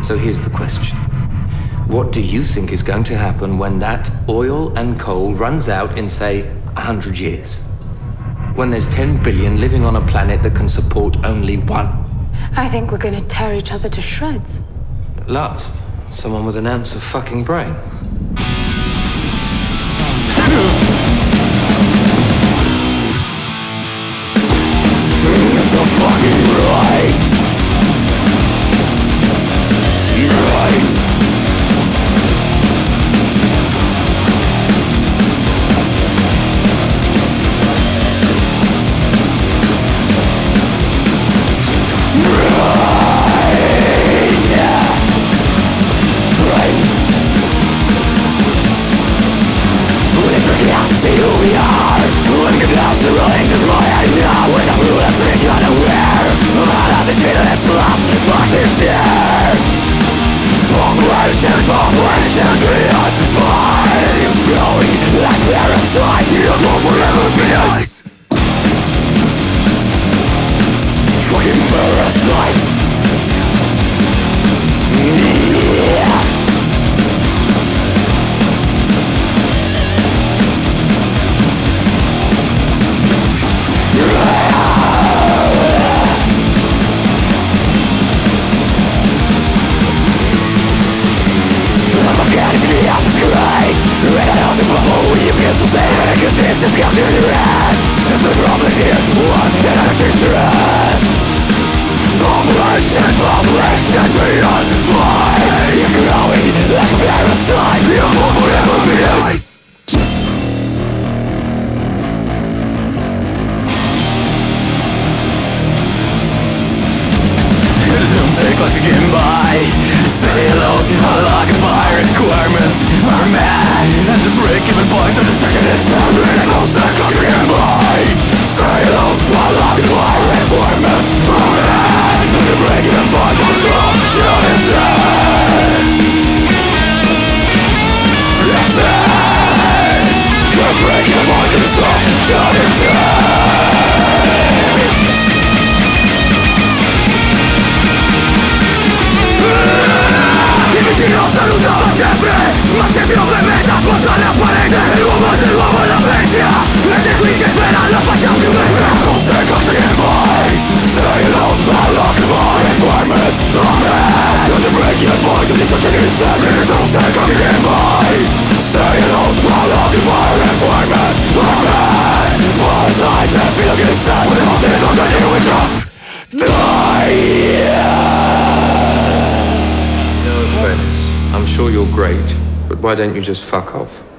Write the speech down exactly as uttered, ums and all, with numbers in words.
So here's the question. What do you think is going to happen when that oil and coal runs out in, say, a hundred years? When there's ten billion living on a planet that can support only one? I think we're gonna tear each other to shreds. At last, someone with an ounce of fucking brain. It's a fucking right. Right. Population, population beyond fire is growing like parasite. It will forever be us. Fucking parasites. Yeah. Just come to the rats. It's a problem here. One that I can stress. Population, population beyond fire is growing like a parasite. It will forever be us. The doomsday clock again by. Say hello, unlock my requirements are mad. At the break-even point of destruction is something that goes that clock again by. Say hello, unlock my requirements are mad. At the break-even point of destruction is sad. It's sad. The break-even point of destruction is sad. Vicino salutato sempre, ma sempre ovviamente svuota le pareti. L'uomo dell'uomo è la bestia, ed è qui che svela la faccia più bestia. Don't say nothing in mind. Stay alone, unlock my requirements. Amen. At the breaking point of destruction is set. Don't say nothing in mind. Stay alone, unlock my requirements. Amen. Parasites and feel against that. When the monster is on the day we trust. Die. I'm sure you're great, but why don't you just fuck off?